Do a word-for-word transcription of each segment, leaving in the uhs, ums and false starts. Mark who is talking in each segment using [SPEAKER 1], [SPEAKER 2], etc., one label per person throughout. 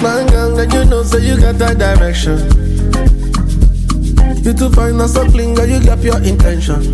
[SPEAKER 1] My girl, and you know, so you got that direction. You too fine and so clean, girl, you got your intention.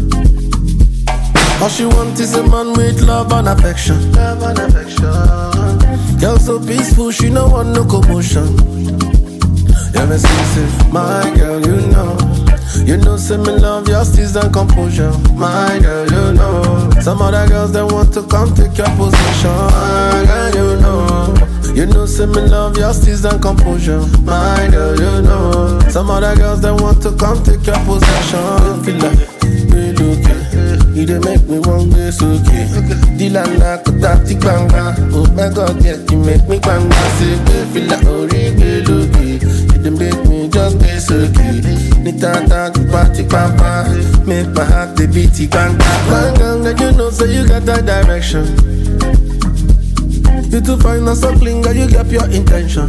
[SPEAKER 1] All she wants is a man with love and affection. Love and affection. Girl so peaceful, she no want no commotion. Yeah, me say, my girl, you know. You know, say me love your steez and composure. My girl, you know. Some other girls, they want to come take your position. My girl, you know. You know, say me love your steez and composure. My girl, you know. Some other girls, they want to come take your possession. Feel like, feel okay. You dey make me want this okay. Dilana kutati banga. Oh my God, yeah, you make me banga. Say, feel like original okay. You dey make me just this okay. Nitata to party papa. Make my heart the beaty banga. Banga, and you know, so you got that direction. You too fine and so clean, girl, you got your intention.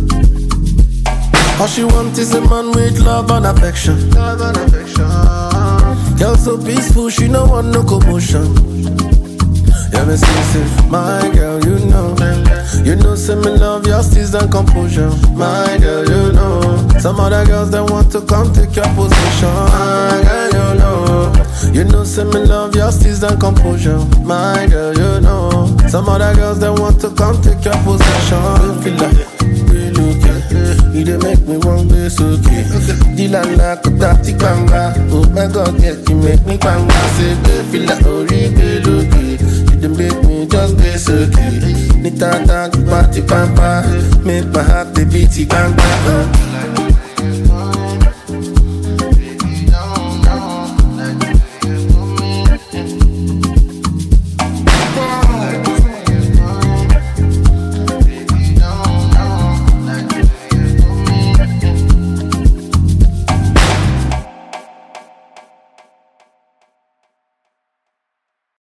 [SPEAKER 1] All she wants is a man with love and affection. Love and affection. Girl so peaceful, she no want no commotion. Yeah, me say, say, my girl, you know. You know, say me love your steez and composure. My girl, you know. Some other girls, they want to come take your position. My girl, you know. You know, say me love your steez and composure. My girl, you know. Some other girls, they want to come take your possession. Feel like, feel okay. You dey make me want this okay. Dilana kutati banga. Oh my God, yeah, you make me banga. Say, feel like original okay. You dey make me just this okay. Nitata to party pampa. Make my heart the beaty banga.